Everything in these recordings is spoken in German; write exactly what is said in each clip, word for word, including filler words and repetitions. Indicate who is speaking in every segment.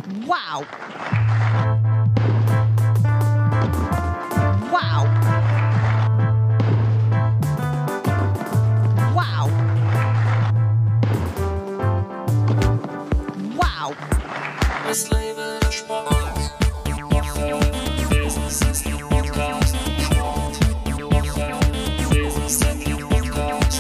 Speaker 1: Wow! Wow! Wow! Wow!
Speaker 2: Das Leben ist Sport. Business ist der Podcast. Sport. Business ist der Podcast.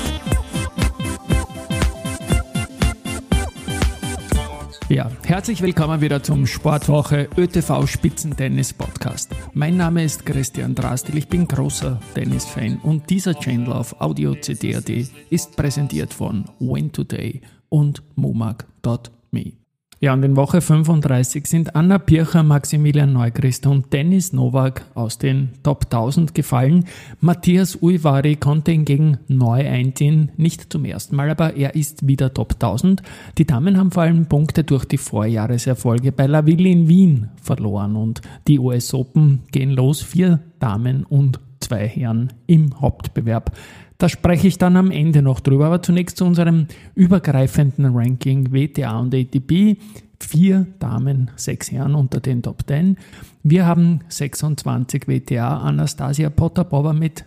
Speaker 3: Ja, herzlich willkommen wieder zum Sportwoche ÖTV Spitzentennis Podcast. Mein Name ist Christian Drastil, ich bin großer Tennis-Fan und dieser Channel auf audio c d punkt a t ist präsentiert von Win Today und momag punkt me. Ja, und in Woche fünfunddreißig sind Anna Pircher, Maximilian Neuchrist und Denis Novak aus den Top tausend gefallen. Matthias Ujvari konnte hingegen neu einziehen, nicht zum ersten Mal, aber er ist wieder Top tausend. Die Damen haben vor allem Punkte durch die Vorjahreserfolge bei La Ville in Wien verloren und die U S Open gehen los, vier Damen und zwei Herren im Hauptbewerb. Da spreche ich dann am Ende noch drüber, aber zunächst zu unserem übergreifenden Ranking W T A und A T P. Vier Damen, sechs Herren unter den Top zehn. Wir haben sechsundzwanzig W T A, Anastasia Potapova mit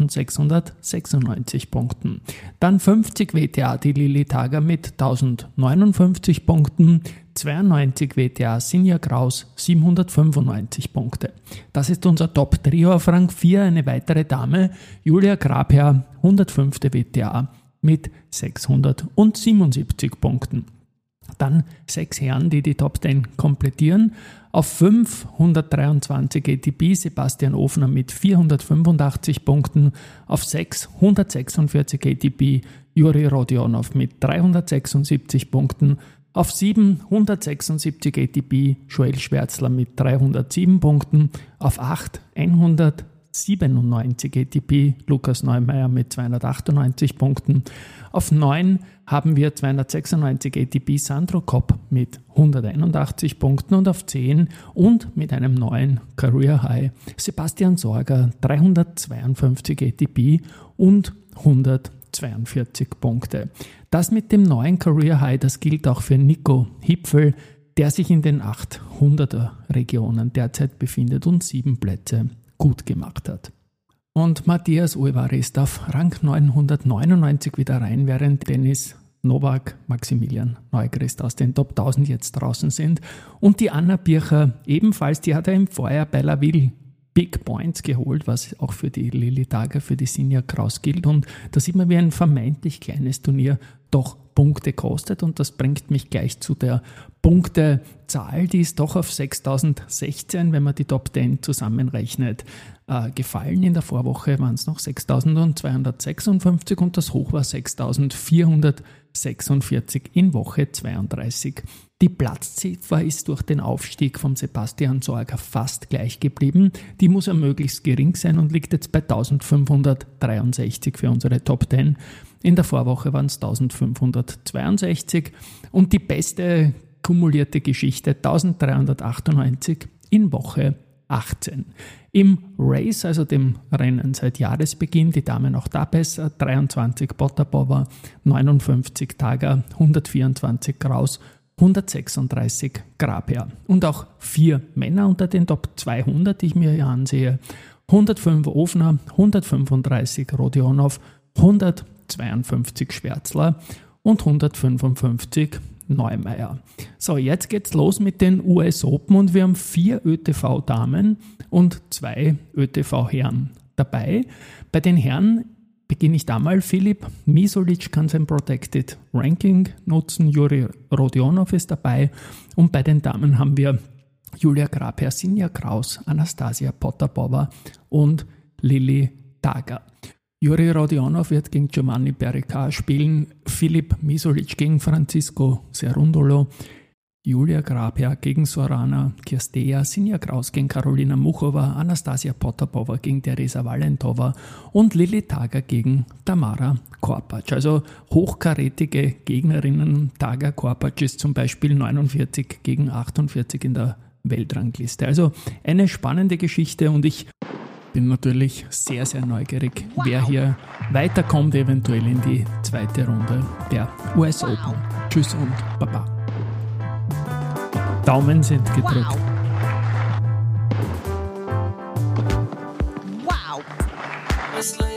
Speaker 3: eintausendsechshundertsechsundneunzig Punkten. Dann fünfzig W T A, die Lili Tager mit tausendneunundfünfzig Punkten. zweiundneunzig W T A, Sinja Kraus, siebenhundertfünfundneunzig Punkte. Das ist unser Top-Trio auf Rang vier, eine weitere Dame, Julia Grabherr, hundertfünf W T A mit sechshundertsiebenundsiebzig Punkten. Dann sechs Herren, die die Top zehn komplettieren. Auf fünf, hundertdreiundzwanzig A T P, Sebastian Ofner mit vierhundertfünfundachtzig Punkten. Auf sechs, hundertsechsundvierzig A T P, Juri Rodionov mit dreihundertsechsundsiebzig Punkten. Auf sieben, hundertsechsundsiebzig A T P, Joel Schwärzler mit dreihundertsieben Punkten. Auf acht, hundertsiebenundneunzig A T P, Lukas Neumeier mit zweihundertachtundneunzig Punkten. Auf neun haben wir zweihundertsechsundneunzig A T P, Sandro Kopp mit hunderteinundachtzig Punkten. Und auf zehn und mit einem neuen Career High, Sebastian Sorger, dreihundertzweiundfünfzig A T P und hundertzweiundvierzig Punkte. Das mit dem neuen Career High, das gilt auch für Nico Hipfel, der sich in den achthunderter Regionen derzeit befindet und sieben Plätze gut gemacht hat. Und Matthias Ujvari ist auf Rang neunhundertneunundneunzig wieder rein, während Denis Novak, Maximilian Neuchrist aus den Top tausend jetzt draußen sind. Und die Anna Pircher ebenfalls, die hat er im Vorjahr bei La Ville Big Points geholt, was auch für die Lili Tager, für die Sinja Kraus gilt. Und da sieht man, wie ein vermeintlich kleines Turnier doch Punkte kostet. Und das bringt mich gleich zu der Punktezahl, die ist doch auf sechstausendsechzehn, wenn man die Top zehn zusammenrechnet, äh, gefallen. In der Vorwoche waren es noch sechstausendzweihundertsechsundfünfzig und das Hoch war sechstausendvierhundertsechsundvierzig in Woche zweiunddreißig. Die Platzziffer ist durch den Aufstieg von Sebastian Sorger fast gleich geblieben. Die muss ja möglichst gering sein und liegt jetzt bei eintausendfünfhundertdreiundsechzig für unsere Top zehn. In der Vorwoche waren es eintausendfünfhundertzweiundsechzig und die beste kumulierte Geschichte eintausenddreihundertachtundneunzig in Woche achtzehn. Im Race, also dem Rennen seit Jahresbeginn, die Damen auch da besser, dreiundzwanzig Potapova, neunundfünfzig Tager, hundertvierundzwanzig Kraus, hundertsechsunddreißig Grabherr. Und auch vier Männer unter den Top zweihundert, die ich mir hier ansehe. hundertfünf Ofner, hundertfünfunddreißig Rodionov, hundertzweiundfünfzig Schwärzler und hundertfünfundfünfzig Neumeier. So, jetzt geht's los mit den U S Open und wir haben vier ÖTV-Damen und zwei ÖTV-Herren dabei. Bei den Herren beginne ich da mal. Filip Misolic kann sein Protected Ranking nutzen, Juri Rodionov ist dabei und bei den Damen haben wir Julia Grabherr, Sinja Kraus, Anastasia Potapova und Lili Tager. Juri Rodionov wird gegen Giovanni Pericard spielen, Filip Misolic gegen Francisco Cerundolo, Julia Grabherr gegen Sorana Cirstea, Sinja Kraus gegen Karolina Muchova, Anastasia Potapova gegen Teresa Valentova und Lili Tager gegen Tamara Korpac. Also hochkarätige Gegnerinnen. Tager Korpac ist zum Beispiel neunundvierzig gegen achtundvierzig in der Weltrangliste. Also eine spannende Geschichte und ich bin natürlich sehr, sehr neugierig, wer hier weiterkommt, eventuell in die zweite Runde der U S Open. Tschüss und Baba. Daumen sind gedrückt.
Speaker 1: Wow. Wow.
Speaker 2: Wrestling.